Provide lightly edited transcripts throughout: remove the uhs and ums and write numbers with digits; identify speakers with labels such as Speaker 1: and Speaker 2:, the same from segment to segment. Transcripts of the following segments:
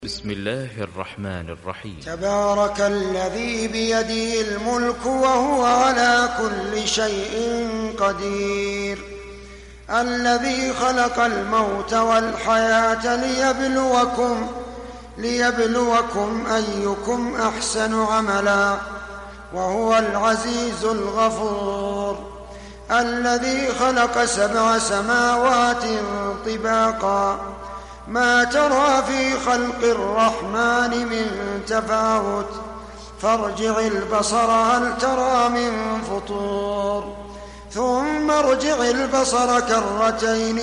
Speaker 1: بسم الله الرحمن الرحيم.
Speaker 2: تبارك الذي بيده الملك وهو على كل شيء قدير، الذي خلق الموت والحياة ليبلوكم أيكم أحسن عملا، وهو العزيز الغفور، الذي خلق 7 سماوات طباقا، ما ترى في خلق الرحمن من تفاوت، فارجع البصر هل ترى من فطور، ثم ارجع البصر كرتين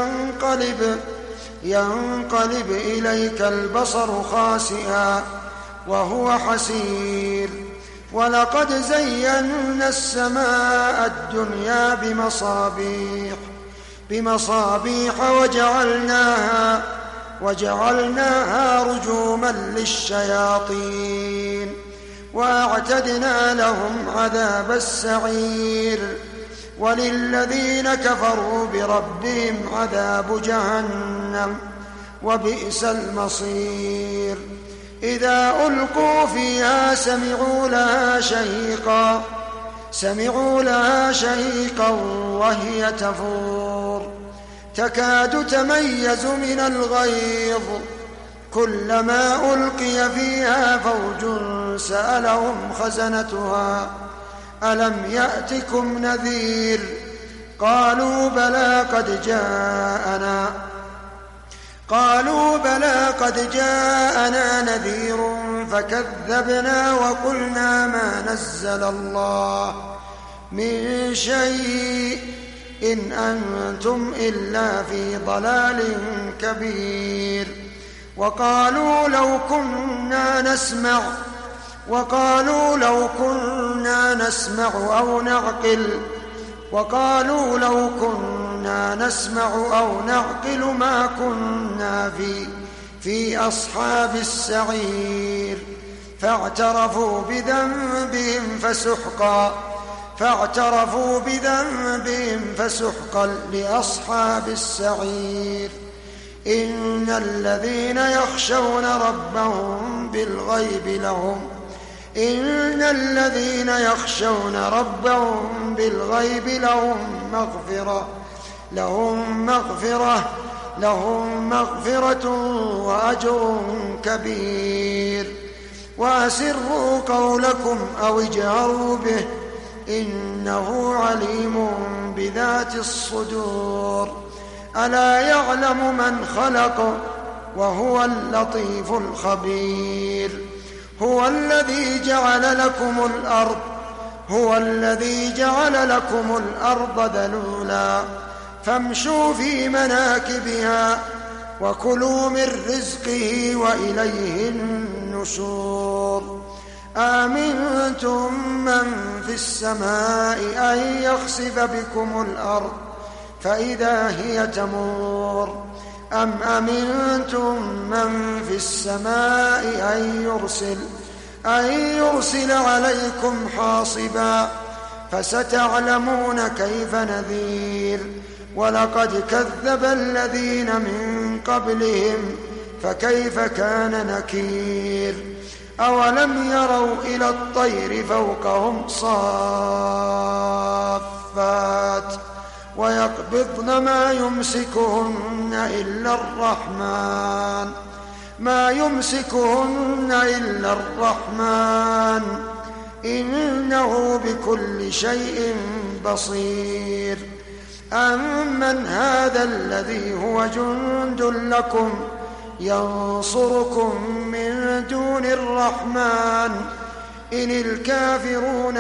Speaker 2: ينقلب إليك البصر خاسئا وهو حسير، ولقد زينا السماء الدنيا بمصابيح وجعلناها رجوما للشياطين، وأعتدنا لهم عذاب السعير، وللذين كفروا بربهم عذاب جهنم وبئس المصير. إذا ألقوا فيها سمعوا لها شهيقا وهي تفور، تكاد تميز من الغيظ، كلما ألقي فيها فوج سألهم خزنتها ألم يأتكم نذير، قالوا بلى قد جاءنا نذير، فكذبنا وقلنا ما نزل الله من شيء إن أنتم إلا في ضلال كبير. وقالوا لو كنا نسمع أو نعقل ما كنا في أصحاب السعير، فاعترفوا بذنبهم فسحقا لأصحاب السعير. إن الذين يخشون ربهم بالغيب لهم مغفرة وأجر كبير. وأسروا قولكم أو اجهروا به إنه عليم بذات الصدور. ألا يعلم من خلق وهو اللطيف الخبير. هو الذي جعل لكم الأرض ذلولا فامشوا في مناكبها وكلوا من رزقه وإليه النشور. آمنتم من في السماء أن يخسف بكم الأرض فإذا هي تمور، أم أمنتم من في السماء أن يرسل عليكم حاصبا، فستعلمون كيف نذير. ولقد كذب الذين من قبلهم فكيف كان نكير. أولم يروا إلى الطير فوقهم صافات ويقبضن ما يمسكهن إلا الرحمن إنه بكل شيء بصير. أمن هذا الذي هو جند لكم ينصركم من دون الرحمن إن الكافرون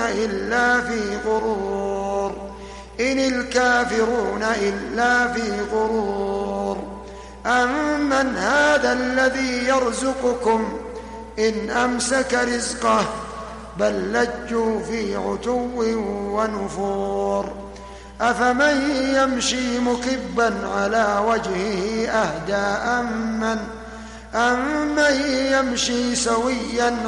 Speaker 2: إلا في غرور. أمن هذا الذي يرزقكم إن أمسك رزقه بل لجوا في عتو ونفور. أفمن يمشي مكبا على وجهه أهدى أمن يمشي سويا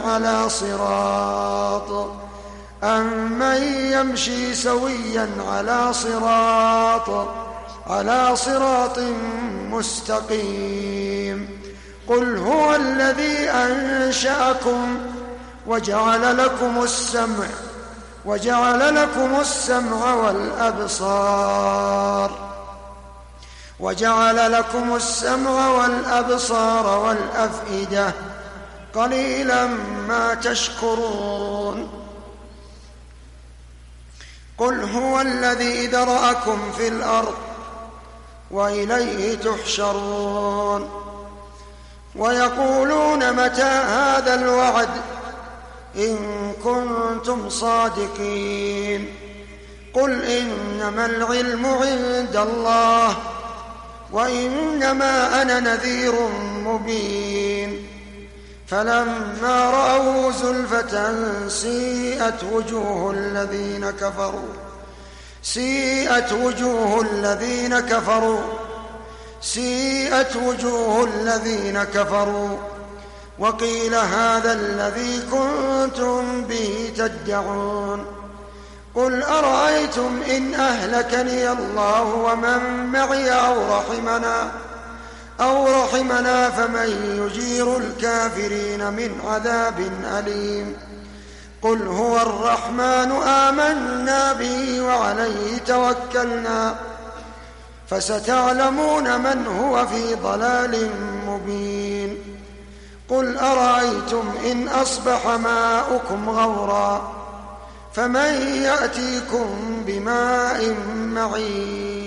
Speaker 2: على صراط مستقيم. قل هو الذي أنشأكم وجعل لكم السمع والأبصار والأفئدة قليلا ما تشكرون قل هو الذي ذرأكم في الأرض وإليه تحشرون ويقولون متى هذا الوعد إن كنتم صادقين قل إنما العلم عند الله وإنما أنا نذير مبين فلما رأوا زلفة سيئت وجوه الذين كفروا وقيل هذا الذي كنتم به تدعون قل أرأيتم إن أهلكني الله ومن معي أو رحمنا فمن يجير الكافرين من عذاب أليم قل هو الرحمن آمنا به وعليه توكلنا فستعلمون من هو في ضلال مبين قل أرأيتم إن أصبح ماؤكم غورا فمن يأتيكم بماء معين